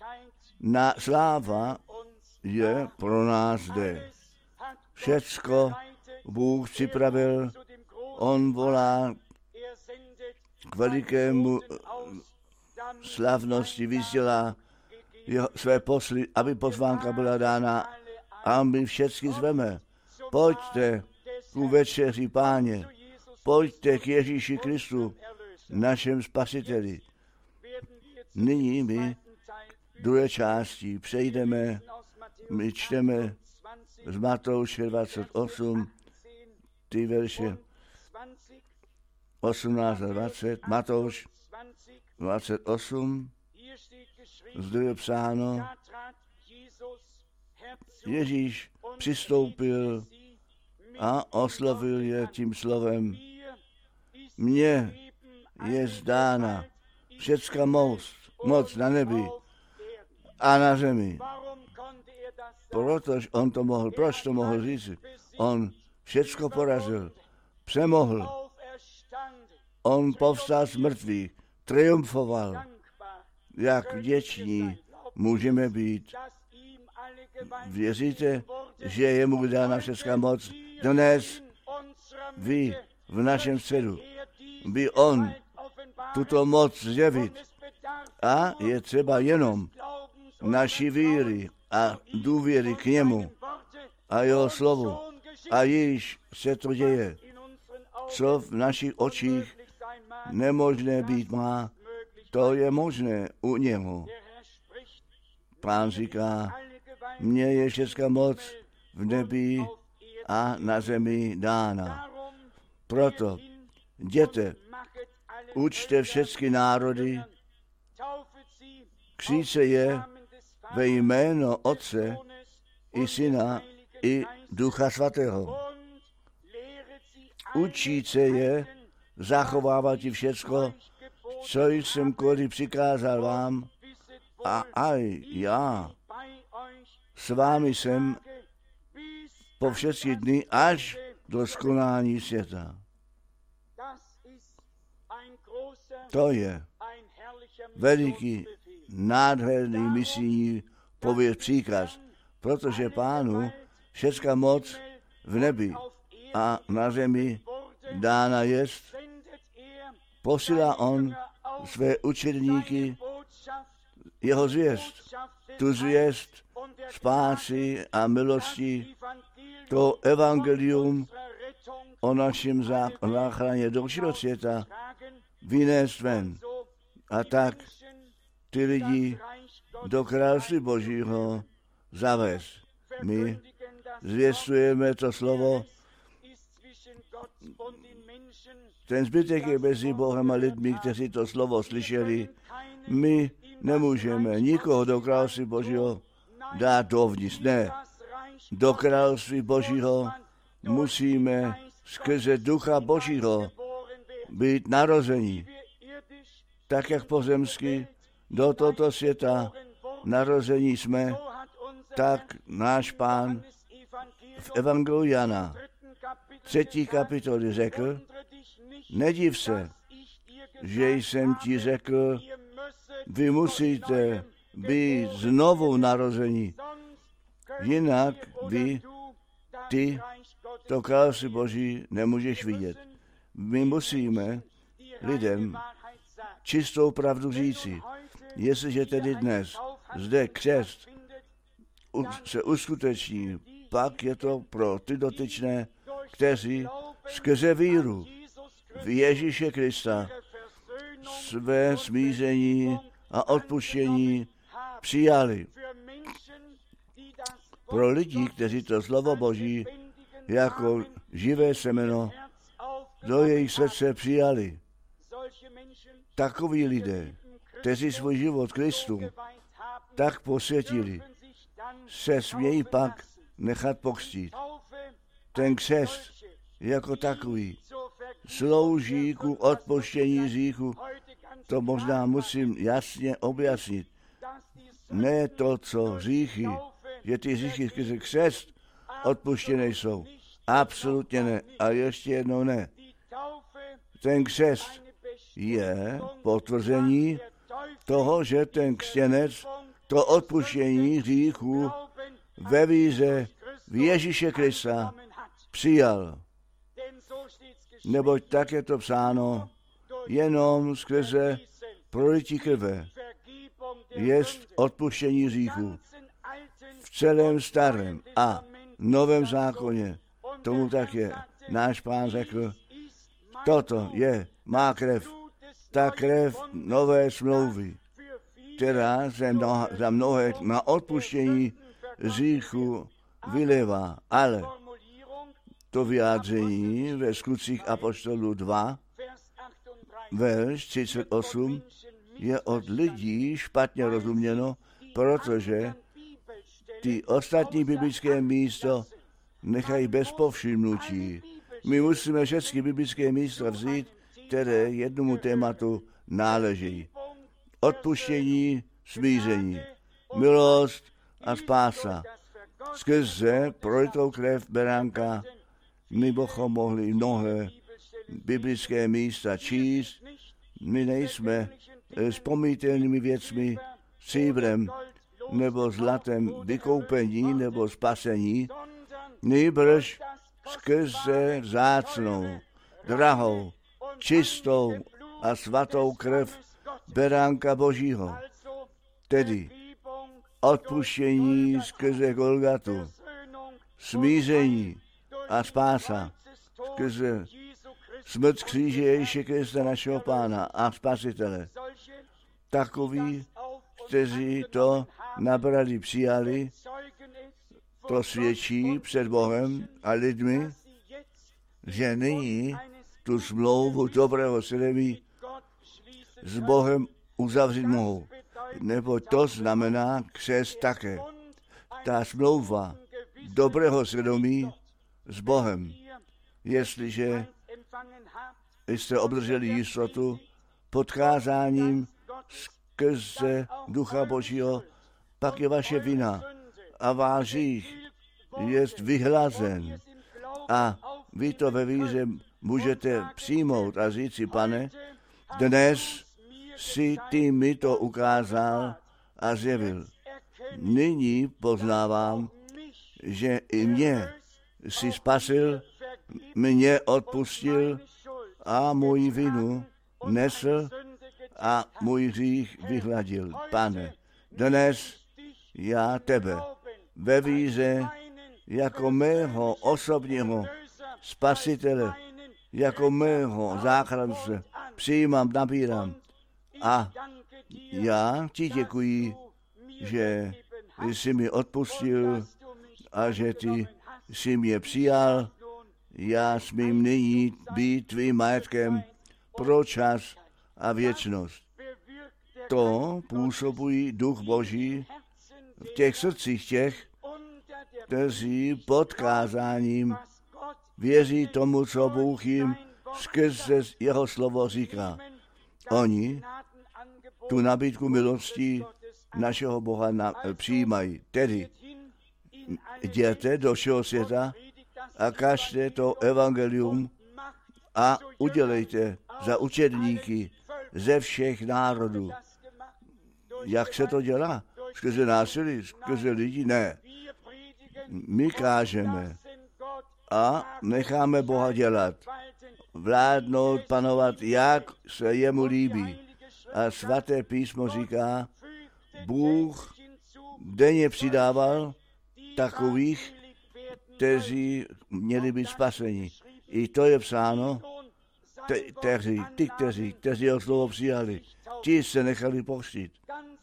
S1: sláva je pro nás zde. Všecko Bůh připravil, on volá k velikému slavnosti, vysílá své posly, aby pozvánka byla dána a my všechny zveme. Pojďte ku večeři Páně, pojďte k Ježíši Kristu, našem Spasiteli. Nyní my druhé části přejdeme, my čteme z Matouše 28, ty verše 18 a 20, Matouš 28, zde je psáno, Ježíš přistoupil a oslovil je tím slovem: mně je zdána všecka moc na nebi a na zemi. Proč to mohl říct? On všecko porazil, přemohl. On povstal z mrtvých, triumfoval. Jak vděční můžeme být. Věříte, že je mu dána všecká moc dnes vy v našem středu, by on tuto moc zjevit. A je třeba jenom naší víry a důvěry k němu a jeho slovu. A již se to děje. Co v našich očích nemožné být má, to je možné u něho. Pán říká, mně je všecká moc v nebi a na zemi dána. Proto, jděte, učte všechny národy, kříce je ve jméno Otce i Syna i Ducha Svatého. Učíte je zachovávat všecko, co jsem kdy přikázal vám, a aj já s vámi jsem po všechny dny až do skonání světa. To je veliký, nádherný misijní příkaz, protože Pánu všecká moc v nebi a na zemi dána jest. Posílá on své učedníky, jeho zvěst, tu zvěst spásy a milosti, to evangelium o našem záchraně do všeho světa vynést ven. A tak ty lidi do království Božího zavést. My zvěstujeme to slovo. Ten zbytek je mezi Bohem a lidmi, kteří to slovo slyšeli. My nemůžeme nikoho do království Božího dát dovnitř. Ne. Do království Božího musíme skrze Ducha Božího být narození. Tak jak pozemsky do tohoto světa narození jsme, tak náš Pán v Evangeliu Jana 3. kapitoly řekl, nediv se, že jsem ti řekl, vy musíte být znovu narození, jinak ty to království Boží nemůžeš vidět. My musíme lidem čistou pravdu říci. Jestliže tedy dnes zde křest se uskuteční, pak je to pro ty dotyčné, kteří skrze víru v Ježíše Krista své smíření a odpuštění přijali. Pro lidi, kteří to slovo Boží jako živé semeno do jejich srdce přijali. Takoví lidé, kteří svůj život Kristu tak posvětili, se smějí pak nechat pokřtít. Ten křest jako takový slouží ku odpuštění hříchu. To možná musím jasně objasnit. Ne to, co hříchy, že ty hříchy skrze křest odpuštěné jsou. Absolutně ne. A ještě jednou ne. Ten křest je potvrzení toho, že ten křtěnec to odpuštění hříchů ve víře v Ježíše Krista přijal. Neboť tak je to psáno, jenom skrze prolití krve jest odpuštění hříchů. V celém starém a novém zákoně tomu tak je. Náš Pán řekl, toto je má krev, ta krev nové smlouvy, která se za mnohé na odpuštění hříchu vylévá. Ale to vyjádření ve Skutcích apoštolů 2, verš 38, je od lidí špatně rozuměno, protože ty ostatní biblické místo nechají bez povšimnutí. My musíme všechny biblické místa vzít, které jednomu tématu náleží. Odpuštění, smíření, milost a spása. Skrze prolitou krev beránka my bychom mohli mnohé biblické místa číst. My nejsme s pomítelnými věcmi, stříbrem nebo zlatem vykoupení nebo spasení, nýbrž skrze vzácnou, drahou, čistou a svatou krev beránka Božího, tedy odpuštění skrze Golgatu, smíření a spása skrze smrt kříže Ježíše Krista našeho Pána a Spasitele. Takoví, kteří to nabrali, přijali, to svědčí před Bohem a lidmi, že nyní tu smlouvu dobrého svědomí s Bohem uzavřít mohou. Nebo to znamená křest také. Ta smlouva dobrého svědomí s Bohem. Jestliže jste obdrželi jistotu pod kázáním skrze Ducha Božího, pak je vaše vina a váš hřích je vyhlazen. A vy to ve víře můžete přijmout a říct si, Pane, dnes si ty mi to ukázal a zjevil. Nyní poznávám, že i mě si spasil, mě odpustil a můj vinu nesl a můj hřích vyhladil. Pane, dnes já tebe ve víře jako mého osobního spasitele, jako mého záchrance přijímám, nabírám. A já ti děkuji, že jsi mi odpustil a že ty jsi mě přijal. Já smím nyní být tvým majetkem pro čas a věčnost. To působí Duch Boží v těch srdcích těch, kteří pod kázáním věří tomu, co Bůh jim skrze jeho slovo říká. Oni tu nabídku milosti našeho Boha přijímají. Tedy jděte do všeho světa a kažte to evangelium a udělejte za učedníky ze všech národů. Jak se to dělá? Skrze násilí, skrze lidi? Ne. My kážeme a necháme Boha dělat. Vládnout, panovat, jak se jemu líbí. A svaté písmo říká, Bůh denně přidával takových, kteří měli být spaseni. I to je psáno, kteří ho slovo přijali, ti se nechali pokřtít.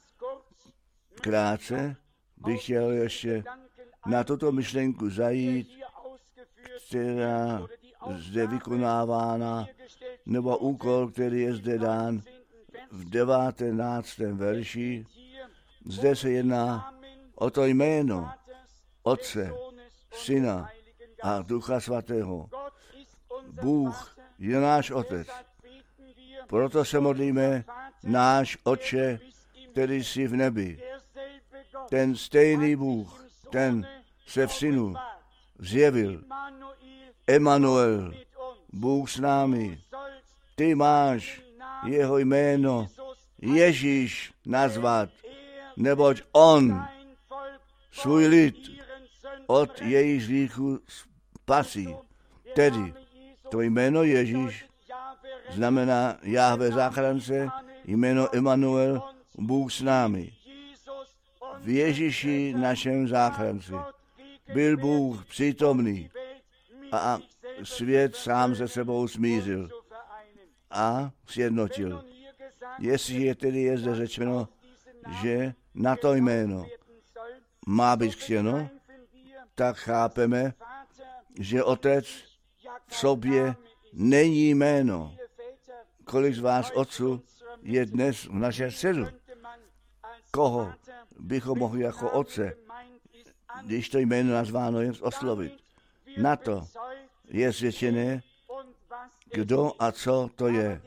S1: Krátce bych chtěl ještě na tuto myšlenku zajít, která zde vykonávána, nebo úkol, který je zde dán v 19. verši. Zde se jedná o to jméno Otce, Syna a Ducha Svatého. Bůh je náš Otec. Proto se modlíme, náš Otče, který jsi v nebi. Ten stejný Bůh, ten se v Synu zjevil. Emanuel, Bůh s námi. Ty máš jeho jméno Ježíš nazvat, neboť on svůj lid od jejich hříchů spasí. Tedy to jméno Ježíš znamená Jahve záchrance, jméno Emanuel, Bůh s námi. V Ježíši našem záchranci byl Bůh přítomný a svět sám se sebou smířil a sjednotil. Jestliže tedy je zde řečeno, že na to jméno má být křtěno, tak chápeme, že Otec v sobě není jméno. Kolik z vás otců je dnes v našem středu? Koho bychom mohli jako otce, když to jméno nazváno, jen oslovit? Na to je zvětšené, kdo a co to je,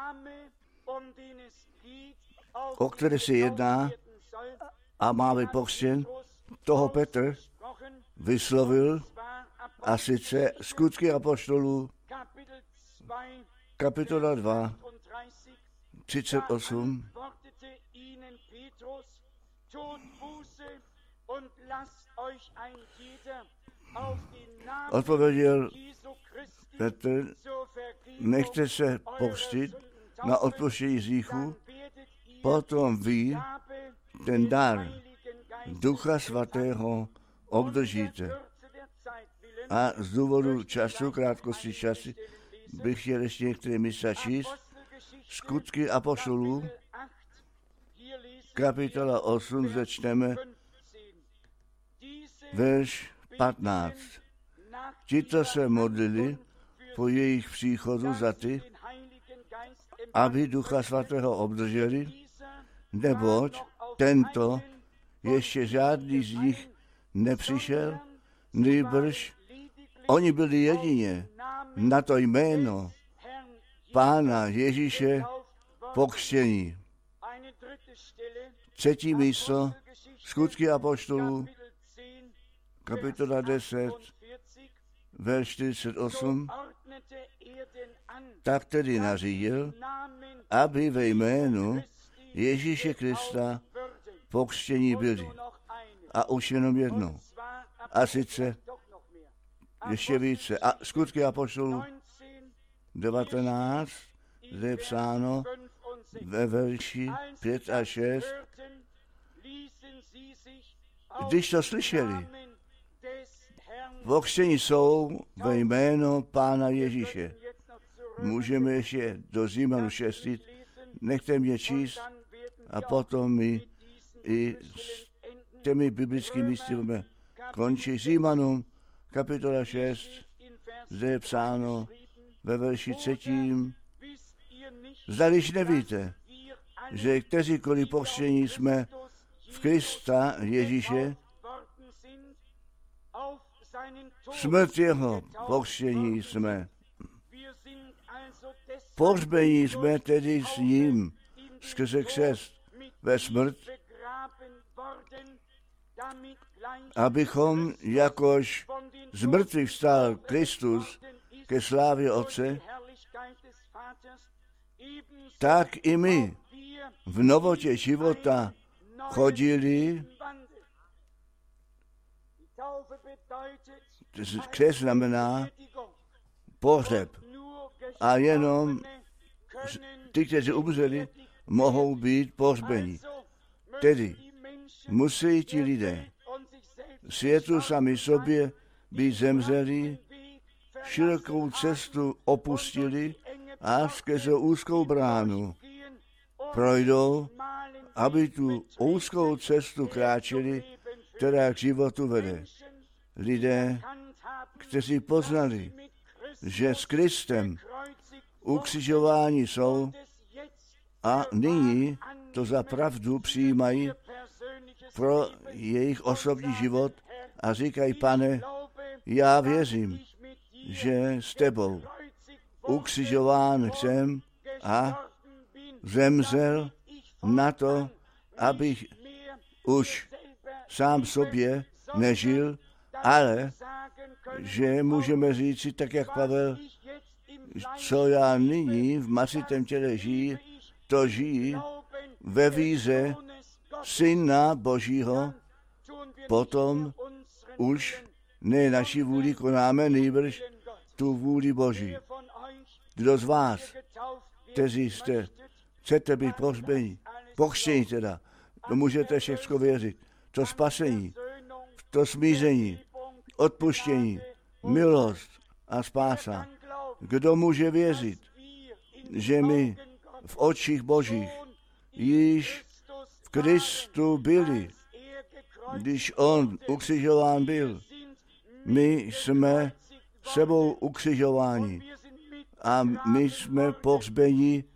S1: o které se jedná a má být pokřtěn. Toho Petr vyslovil, a sice Skutky apoštolů, kapitola 2, 38. Odpověděl Petr, nechte se pokřtit na odpuštění hříchů, potom vy ten dar Ducha Svatého obdržíte. A z důvodu času, krátkosti času, bych chtěl ještě některé místa číst. Skutky apoštolů, kapitola 8, začneme verš 15. Tito se modlili po jejich příchodu za ty, aby Ducha Svatého obdrželi, neboť tento ještě žádný z nich nepřišel, nýbrž oni byli jedině na to jméno Pána Ježíše pokřtění. Třetí místo, Skutky apoštolů, kapitola 10, verš 48. Tak tedy nařídil, aby ve jménu Ježíše Krista pokřtění byli. A už jenom jedno. A sice ještě více. A Skutky apoštolů 19, zde je psáno ve verši 5 a 6. Když to slyšeli, pokřtění jsou ve jméno Pána Ježíše. Můžeme ještě do Římanů 6, nechte mě číst a potom my i s těmi biblickými místy budeme končit. Římanům kapitola 6, zde je psáno ve verši 3. Zdališ nevíte, že kteříkoliv pokřtění jsme v Krista Ježíše, smrt jeho pokřtění jsme. Pohřbení jsme tedy s ním skrze křest ve smrt, abychom, jakož z mrtvých vstal Kristus ke slávě Otce, tak i my v novotě života chodili. Křest znamená pohřeb. A jenom ty, kteří umřeli, mohou být pohřbeni. Tedy musí ti lidé světu sami sobě být zemřeli, širokou cestu opustili a skrze úzkou bránu projdou, aby tu úzkou cestu kráčeli, která k životu vede. Lidé, kteří poznali, že s Kristem ukřižováni jsou a nyní to za pravdu přijímají pro jejich osobní život a říkají, Pane, já věřím, že s tebou ukřižován jsem a zemřel na to, abych už sám sobě nežil, ale že můžeme říci, tak jak Pavel, co já nyní v masitém těle žiji, to žijí ve víře Syna Božího, potom už ne naši vůli konáme, nýbrž tu vůli Boží. Kdo z vás, kteří chcete být pohřbeni, pokřtění teda, to můžete všechno věřit, to spasení, to smíření, odpuštění, milost a spása. Kdo může věřit, že my v očích Božích již v Kristu byli, když on ukřižován byl. My jsme sebou ukřižováni a my jsme pohřbeni,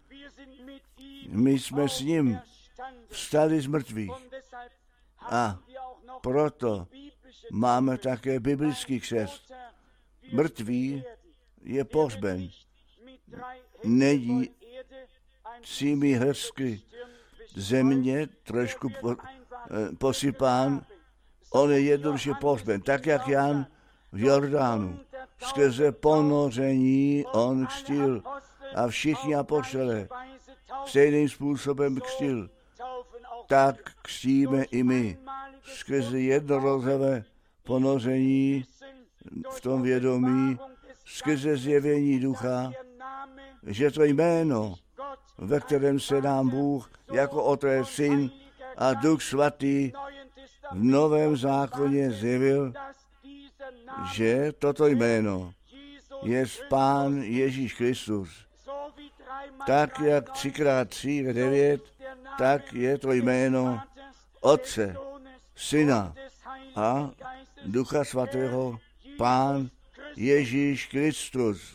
S1: my jsme s ním vstali z mrtvých. A proto máme také biblický křest. mrtvý je pohřben. Není 3 hrstky země trošku posypán, on je jednoduše pohřben, tak jak Jan v Jordánu. Skrze ponoření on křtil a všichni apoštolé stejným způsobem křtil. Tak křtíme i my. Skrze jednorázové ponoření v tom vědomí, skrze zjevení ducha, že to jméno, ve kterém se nám Bůh jako Otec, Syn a Duch Svatý v Novém zákoně zjevil, že toto jméno je Pán Ježíš Kristus. Tak jak 3x3 je 9, tak je to jméno Otce, Syna a Ducha Svatého, Pán Ježíš Kristus.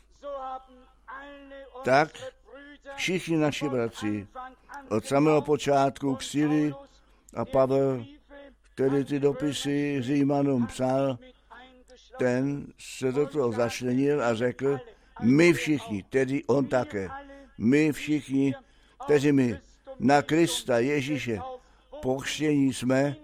S1: Tak všichni naši bratři od samého počátku křtili a Pavel, který ty dopisy Římanům psal, ten se do toho začlenil a řekl, my všichni, tedy on také, my všichni, kteří my na Krista Ježíše pokřtění jsme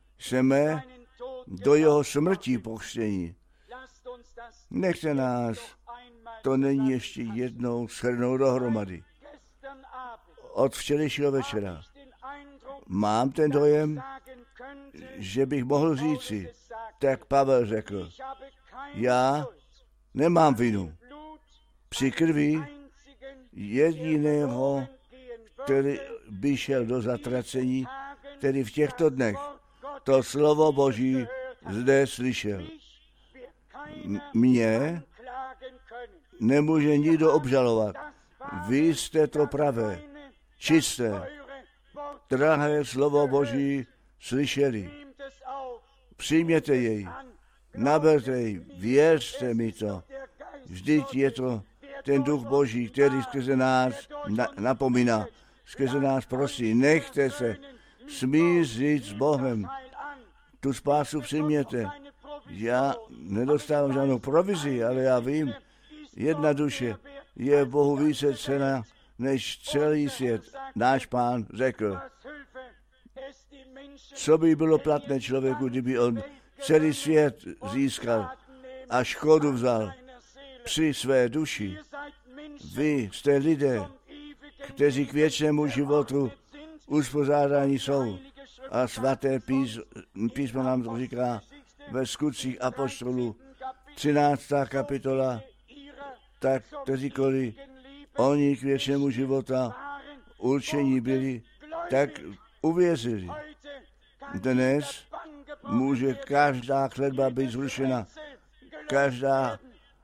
S1: do jeho smrti pokřtění. Nechte nás, to není ještě jednou shrnout dohromady. Od včerejšího večera mám ten dojem, že bych mohl říci, tak Pavel řekl, já nemám vinu při krvi jediného, který by šel do zatracení, který v těchto dnech to slovo Boží zde slyšel. Mě nemůže nikdo obžalovat. Vy jste to pravé, čisté, drahé slovo Boží slyšeli. Přijměte jej, naberte jej, věřte mi to. Vždyť je to ten Duch Boží, který skrze nás napomíná, skrze nás prosí, nechte se smířit s Bohem. Tu spásu přijměte. Já nedostávám žádnou provizi, ale já vím, jedna duše je Bohu více cena než celý svět. Náš Pán řekl, co by bylo platné člověku, kdyby on celý svět získal a škodu vzal při své duši. Vy jste lidé, kteří k věčnému životu uspořádání jsou. A svaté písmo nám to říká ve Skutcích apoštolů, 13. kapitola, tak kteříkoliv oni k věčnému života určení byli, tak uvěřili. Dnes může každá kletba být zrušena, každá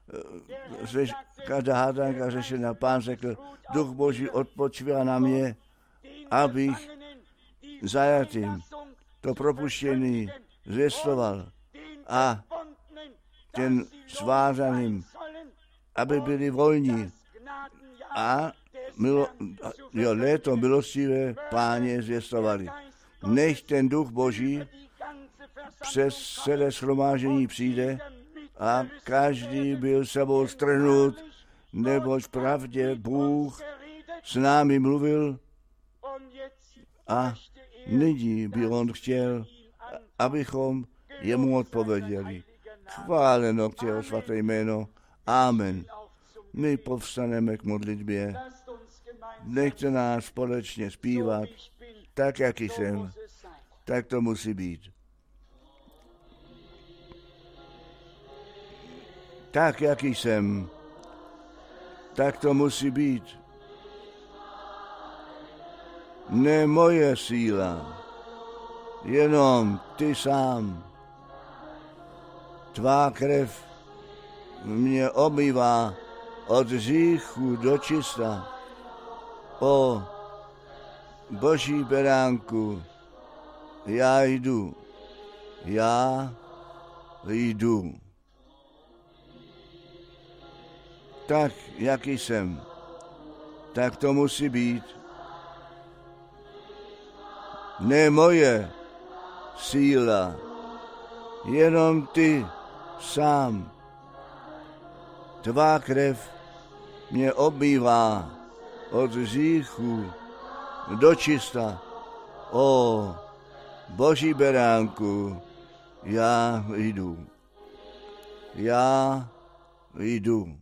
S1: hádanka řešena. Pán řekl, Duch Boží odpočívá na mě, abych zajatým to propuštění zvěstoval a těm svázaným, aby byli volní a léto milostivé Páně zvěstovali. Nech ten Duch Boží přes celé shromáždění přijde a každý byl sebou strhnut, neboť v pravdě Bůh s námi mluvil a nyní by on chtěl, abychom jemu odpověděli. Chváleno k jeho svaté jméno. Amen. My povstaneme k modlitbě. Nechte nás společně zpívat, tak jak jsem, tak to musí být. Tak jak jsem, tak to musí být. Ne moje síla, jenom ty sám. Tvá krev mě omývá od hříchu do čista. O Boží beránku, já jdu. Tak, jaký jsem, tak to musí být. Ne moje síla, jenom ty sám. tvá krev mě obmývá od hříchu do čista. O Boží beránku, já jdu.